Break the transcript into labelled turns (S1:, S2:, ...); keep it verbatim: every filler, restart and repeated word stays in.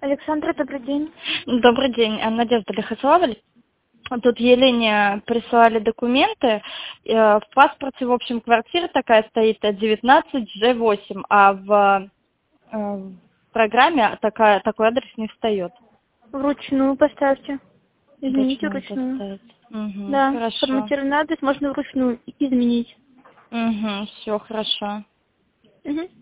S1: Александра, добрый день.
S2: Добрый день, а, Надежда Лихославль. Тут Елене присылали документы. Э, В паспорте, в общем, квартира такая стоит э, девятнадцать Ж восемь, а в э, в программе такая, такой адрес не встает.
S1: Вручную поставьте. Измените
S2: Вручную
S1: вручную.
S2: поставить. Угу,
S1: Да,
S2: хорошо.
S1: форматированный адрес можно вручную изменить.
S2: Угу, все хорошо.
S1: Угу.